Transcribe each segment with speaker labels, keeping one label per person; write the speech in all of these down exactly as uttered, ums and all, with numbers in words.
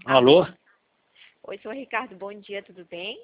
Speaker 1: Alô?
Speaker 2: Oi, senhor Ricardo, bom dia, tudo bem?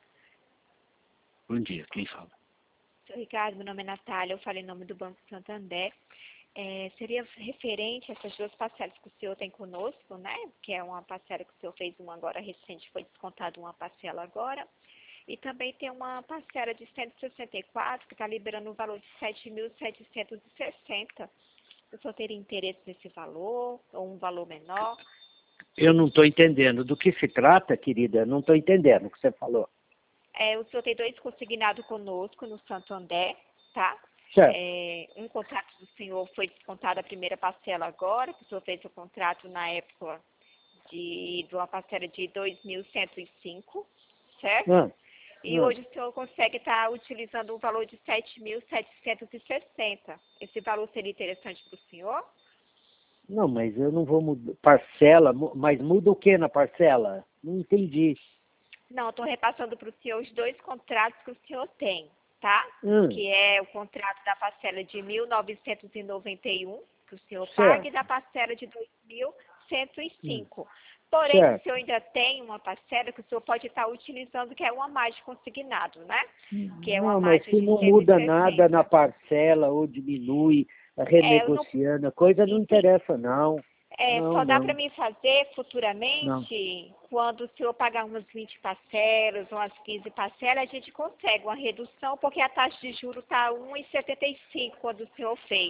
Speaker 1: Bom dia, quem fala?
Speaker 2: Senhor Ricardo, meu nome é Natália, eu falo em nome do Banco Santander. É, seria referente a essas duas parcelas que o senhor tem conosco, né? Que é uma parcela que o senhor fez uma agora recente, foi descontado uma parcela agora. E também tem uma parcela de cento e sessenta e quatro que está liberando o valor de sete mil setecentos e sessenta. O senhor teria interesse nesse valor ou um valor menor?
Speaker 1: Eu não estou entendendo. Do que se trata, querida? Eu não estou entendendo o que você falou.
Speaker 2: É, o senhor tem dois consignados conosco no Santander, tá?
Speaker 1: Certo.
Speaker 2: É, um contrato do senhor foi descontado a primeira parcela agora, que o senhor fez o contrato na época de, de uma parcela de dois mil cento e cinco, certo?
Speaker 1: Ah,
Speaker 2: E
Speaker 1: ah.
Speaker 2: hoje o senhor consegue estar utilizando um valor de sete mil setecentos e sessenta. Esse valor seria interessante para o senhor?
Speaker 1: Não, mas eu não vou mudar. Parcela, mu- mas muda o que na parcela? Não entendi.
Speaker 2: Não, estou repassando para o senhor os dois contratos que o senhor tem, tá?
Speaker 1: Hum,
Speaker 2: Que é o contrato da parcela de mil novecentos e noventa e um, que o senhor
Speaker 1: certo.
Speaker 2: paga, e da parcela de dois mil cento e cinco. Porém, o
Speaker 1: Certo.
Speaker 2: senhor ainda tem uma parcela que o senhor pode estar utilizando, que é uma margem consignado, né? Que é uma
Speaker 1: Não, mas
Speaker 2: margem
Speaker 1: se
Speaker 2: de
Speaker 1: não
Speaker 2: cento e
Speaker 1: muda nada na
Speaker 2: sessenta.
Speaker 1: parcela ou diminui,
Speaker 2: É, eu não
Speaker 1: renegociando, a coisa não
Speaker 2: entendi.
Speaker 1: interessa, não.
Speaker 2: É,
Speaker 1: Não,
Speaker 2: só dá para
Speaker 1: não,
Speaker 2: mim fazer
Speaker 1: não.
Speaker 2: futuramente, quando o senhor pagar umas vinte parcelas, umas quinze parcelas, a gente consegue uma redução, porque a taxa de juros está um vírgula setenta e cinco quando o senhor fez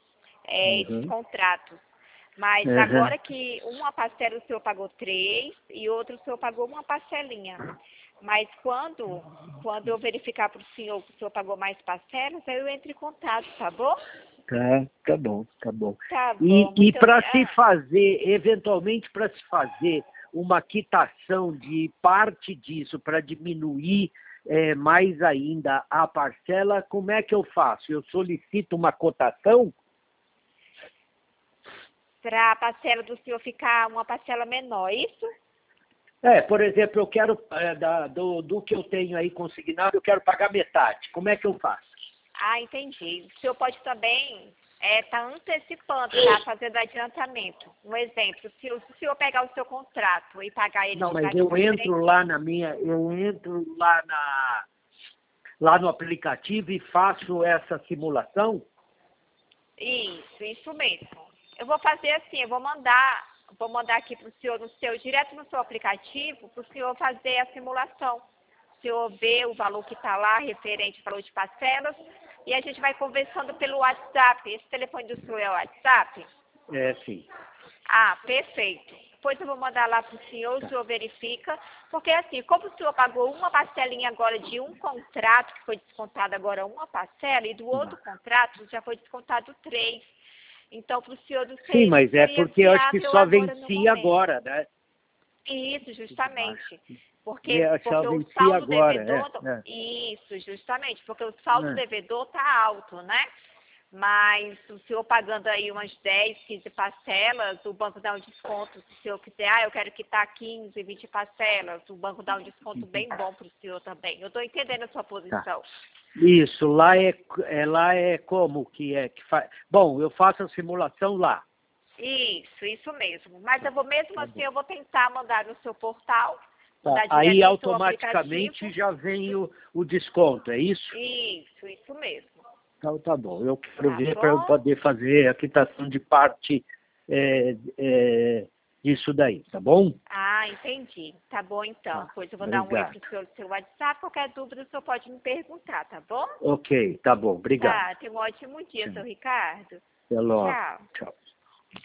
Speaker 2: é, esses
Speaker 1: Uhum.
Speaker 2: contratos. Mas
Speaker 1: Uhum.
Speaker 2: agora que uma parcela o senhor pagou três e outra o senhor pagou uma parcelinha. Mas quando, quando eu verificar para o senhor que o senhor pagou mais parcelas, aí eu entro em contato, tá bom?
Speaker 1: Tá, tá bom, tá bom.
Speaker 2: Tá
Speaker 1: E,
Speaker 2: bom,
Speaker 1: e
Speaker 2: muito
Speaker 1: para se
Speaker 2: obrigada.
Speaker 1: fazer, eventualmente para se fazer uma quitação de parte disso, para diminuir eh, mais ainda a parcela, como é que eu faço? Eu solicito uma cotação?
Speaker 2: Para a parcela do senhor ficar uma parcela menor, é isso?
Speaker 1: É, por exemplo, eu quero, eh, da- do, do que eu tenho aí consignado, eu quero pagar metade. Como é que eu faço?
Speaker 2: Ah, entendi. O senhor pode também estar antecipando, tá? Fazendo adiantamento. Um exemplo, se, o se o senhor pegar o seu contrato e pagar ele
Speaker 1: Não,
Speaker 2: de
Speaker 1: mas
Speaker 2: trás
Speaker 1: eu
Speaker 2: para
Speaker 1: entro
Speaker 2: frente,
Speaker 1: lá na minha, eu entro lá na, lá no aplicativo e faço essa simulação?
Speaker 2: isso, isso mesmo. Eu vou fazer assim, eu vou mandar, vou mandar aqui para o senhor, no seu, direto no seu aplicativo, para o senhor fazer a simulação. O senhor vê o valor que está lá, referente ao valor de parcelas, e a gente vai conversando pelo WhatsApp. Esse telefone do senhor é o WhatsApp?
Speaker 1: É, sim.
Speaker 2: Ah, perfeito. Depois eu vou mandar lá para o senhor, o
Speaker 1: Tá.
Speaker 2: senhor verifica. Porque assim, como o senhor pagou uma parcelinha agora de um contrato, que foi descontado agora uma parcela, e do outro contrato já foi descontado três. Então, para o senhor não,
Speaker 1: Sim,
Speaker 2: ser, não
Speaker 1: mas é
Speaker 2: seria
Speaker 1: porque eu acho que
Speaker 2: viável
Speaker 1: só
Speaker 2: agora no
Speaker 1: vencia
Speaker 2: momento.
Speaker 1: agora, né?
Speaker 2: Isso,
Speaker 1: Acho
Speaker 2: justamente.
Speaker 1: que
Speaker 2: Porque,
Speaker 1: ve- só
Speaker 2: porque o
Speaker 1: vencia
Speaker 2: saldo
Speaker 1: agora,
Speaker 2: devedor.
Speaker 1: é,
Speaker 2: Isso, justamente, porque o saldo
Speaker 1: é, é.
Speaker 2: devedor está alto, né? Mas o senhor pagando aí umas dez, quinze parcelas, o banco dá um desconto. Se o senhor quiser, ah, eu quero quitar quinze, vinte parcelas, o banco dá um desconto bem bom para o senhor também. Eu estou entendendo a sua
Speaker 1: Tá.
Speaker 2: posição.
Speaker 1: Isso, lá é, é, lá é como que é que faz. Bom, eu faço a simulação lá.
Speaker 2: Isso, isso mesmo. Mas eu vou, mesmo
Speaker 1: Tá
Speaker 2: assim,
Speaker 1: bom.
Speaker 2: eu vou tentar mandar no seu portal,
Speaker 1: Tá.
Speaker 2: mandar
Speaker 1: Aí
Speaker 2: direto no seu
Speaker 1: automaticamente
Speaker 2: aplicativo.
Speaker 1: já vem o, o desconto, é isso?
Speaker 2: Isso, isso mesmo.
Speaker 1: Então tá bom. Eu quero
Speaker 2: Tá
Speaker 1: ver para eu
Speaker 2: bom?
Speaker 1: poder fazer a quitação de parte é, é, disso daí, tá bom?
Speaker 2: Ah, entendi. Tá bom, então.
Speaker 1: Tá.
Speaker 2: Pois eu vou dar um oi
Speaker 1: Obrigado.
Speaker 2: pro seu, seu WhatsApp. Qualquer dúvida, o senhor pode me perguntar, tá bom?
Speaker 1: Ok, tá bom. Obrigado.
Speaker 2: Tá, tenha um ótimo dia,
Speaker 1: Tchau.
Speaker 2: seu Ricardo.
Speaker 1: Até logo.
Speaker 2: Tchau.
Speaker 1: Tchau.